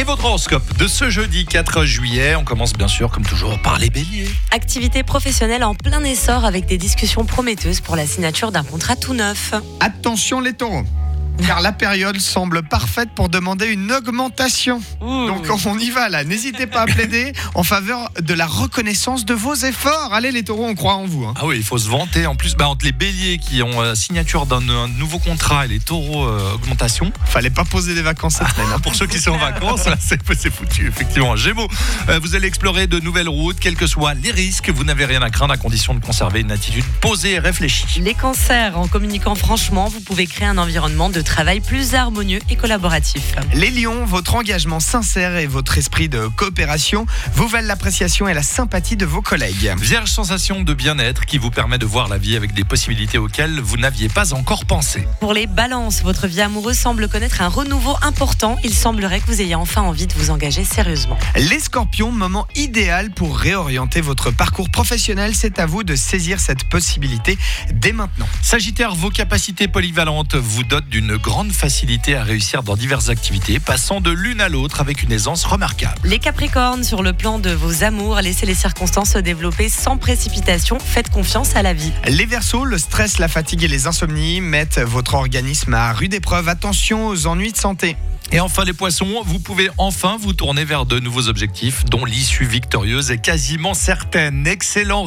votre horoscope de ce jeudi 4 juillet. On commence bien sûr, comme toujours, par les béliers. Activité professionnelle en plein essor avec des discussions prometteuses pour la signature d'un contrat tout neuf. Attention les taureaux, car la période semble parfaite pour demander une augmentation. Donc on y va là, n'hésitez pas à plaider en faveur de la reconnaissance de vos efforts. Allez les taureaux, on croit en vous. Ah oui, il faut se vanter. En plus, entre les béliers qui ont signature d'un nouveau contrat et les taureaux augmentation. Fallait pas poser des vacances cette semaine. Pour ceux qui sont en vacances, là, c'est foutu, effectivement. Gémeaux, vous allez explorer de nouvelles routes, quels que soient les risques. Vous n'avez rien à craindre à condition de conserver une attitude posée et réfléchie. Les cancers, en communiquant franchement, vous pouvez créer un environnement de travail plus harmonieux et collaboratif. Les lions, votre engagement sincère et votre esprit de coopération vous valent l'appréciation et la sympathie de vos collègues. Vierge, sensation de bien-être qui vous permet de voir la vie avec des possibilités auxquelles vous n'aviez pas encore pensé. Pour les balances, votre vie amoureuse semble connaître un renouveau important. Il semblerait que vous ayez enfin envie de vous engager sérieusement. Les scorpions, moment idéal pour réorienter votre parcours professionnel. C'est à vous de saisir cette possibilité dès maintenant. Sagittaire, vos capacités polyvalentes vous dotent d'une grande facilité à réussir dans diverses activités, passant de l'une à l'autre avec une aisance remarquable. Les capricornes, sur le plan de vos amours, laissez les circonstances se développer sans précipitation. Faites confiance à la vie. Les verseaux, le stress, la fatigue et les insomnies mettent votre organisme à rude épreuve. Attention aux ennuis de santé. Et enfin les poissons, vous pouvez enfin vous tourner vers de nouveaux objectifs dont l'issue victorieuse est quasiment certaine. Excellent.